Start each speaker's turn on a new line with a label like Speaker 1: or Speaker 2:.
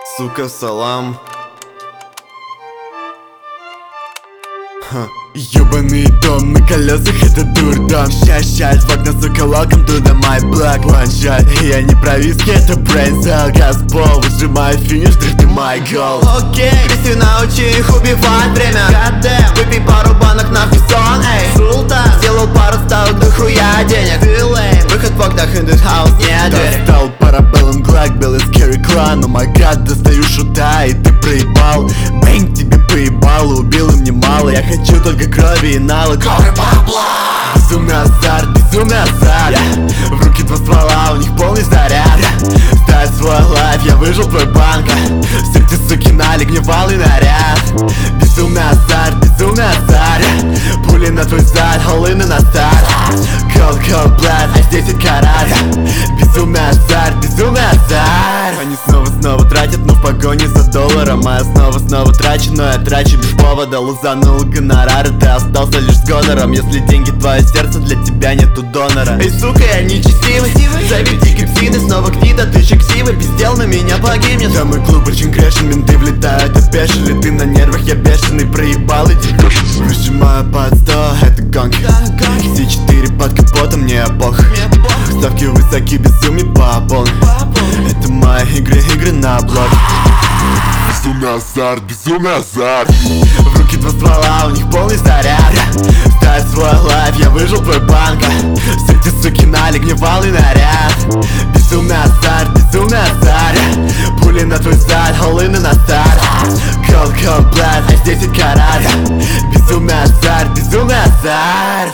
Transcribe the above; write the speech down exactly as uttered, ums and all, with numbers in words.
Speaker 1: Сука, салам. Ха. Ёбаный дом на колесах, это дурдом. Ща-ща, в окна, сука, welcome to the my block. One shot, я не про виски, это brain cell. Газпол, выжимаю финиш, дрифты my goal.
Speaker 2: Окей, Кристи, научи их убивать время. Goddamn, выпей пару банок, нахуй сон, эй. Султан, сделал пару ставок, до хуя денег. Ты лейм, выход в окнах, in this house, нет двери.
Speaker 1: Достал парабеллум глак, белый scary clan. О май гад, достаю шута, и ты проебал. Бэнг, тебе поебал, убил им немало. Я хочу только крови и налог. Горы бабла. Безумный азарт, безумный азарт, yeah. В руки два ствола, у них полный заряд, yeah. Ставь свой лайф, я выжил твой банк. Все эти суки налик, гневалый наряд. Безумный азарт, безумный азарт, yeah. Пули на твой зад, холыны на старт. Cold, cold blood, а здесь и карат, yeah. Безумный азарт, безумный азарт. Они снова-снова тратят, но в погоне за долларом. А я снова-снова трачу, но я трачу без повода. Лузанул гонорары, ты остался лишь с гонором. Если деньги твое сердце, для тебя нету донора.
Speaker 2: Эй, сука, я нечестивый. Заведи кипсиды, снова гнида, ты же ксивый. Пиздел на меня погибнет.
Speaker 1: Да, мой клуб очень грешен, менты влетают, опешили. Ты на нервах, я бешеный, проебал, иди. Выжимаю под сто, это гонг. Си четыре под капотом, мне пох. Ставки высоки, безумие по полной. Это мои игры, игры на блок.
Speaker 3: Безумный азарт, безумный азарт.
Speaker 1: В руки два ствола, у них полный заряд. Ставь свой лайф, я выжил твой банк. Все эти суки налик, гневалый наряд. Безумный азарт, безумный азарт. Пули на твой зад, холыны на старт. Cold, cold blood, а здесь и карат. Безумный азарт, безумный азарт.